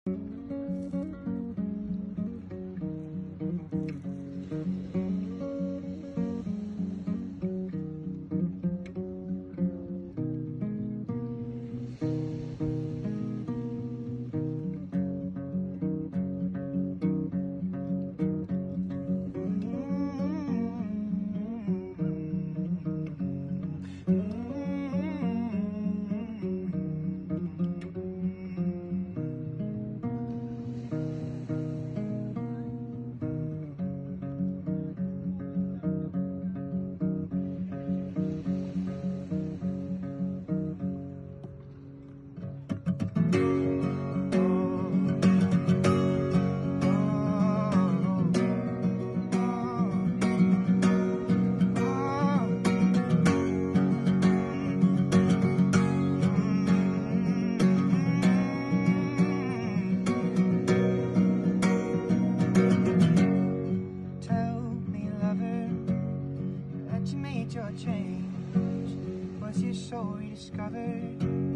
Your change? Was your soul rediscovered?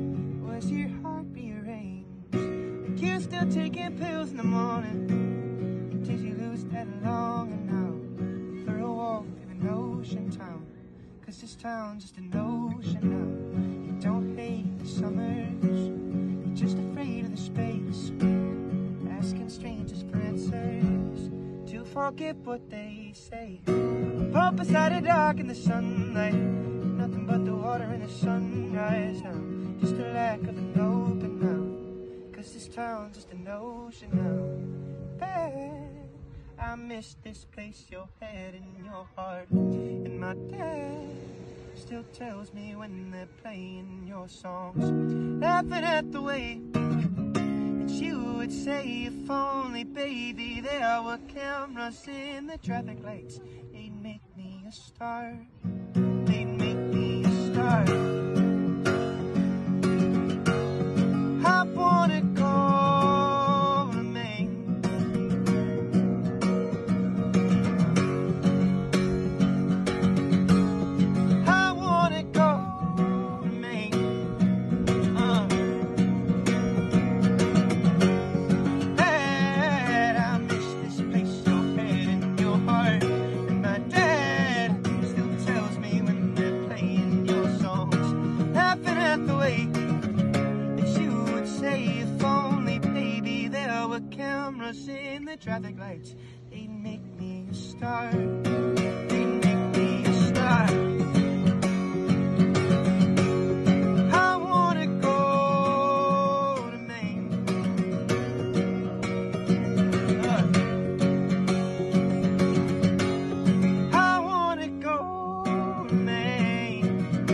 Was your heart rearranged? Are you still taking pills in the morning? Did you lose that long enough for a walk through an ocean town? Cause this town's just an ocean now. You don't hate the summers, you're just afraid of the space, asking strangers for answers to forget what they say. Up beside the dark in the sunlight, nothing but the water and the sunrise now. Just a lack of an open mouth, cause this town's just an ocean now. Bad, I miss this place, your head and your heart. And my dad still tells me when they're playing your songs, laughing at the way that you would say, if only, baby, there were cameras in the traffic lights, they'd make me a star. They'd make me a star. I wanna go to Maine. I wanna go to Maine. Dad, I miss this place, your head and your heart. And my dad still tells me when they're playing your songs, laughing at the way that you would say, if only, baby, there were cameras in the traffic lights, they'd make me a star. They'd make me a star. I wanna go to Maine. I wanna go to Maine.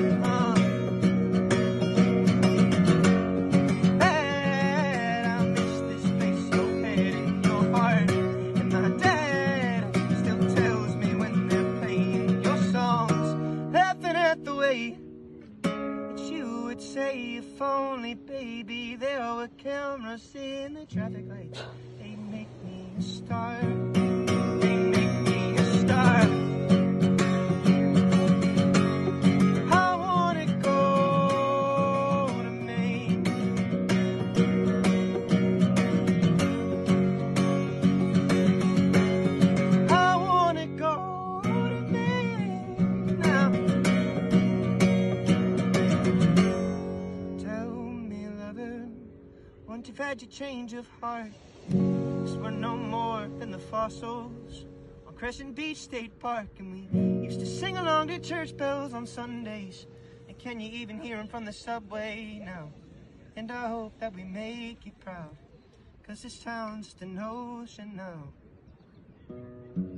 Dad, I miss this place, your head and your heart. And my dad still tells me when they're playing your songs, laughing at the way that you would say, if only, baby, there were cameras in the traffic lights, they'd make me a star. They'd make me a star. I wanna go to Maine. I wanna go to Maine now. Tell me, lover, once you've had your change of heart, 'cause we're no more than the fossils on Crescent Beach State Park. And we used to sing along to church bells on Sundays, and can you even hear them from the subway now? And I hope that we make you proud, 'cause this town's just an ocean now.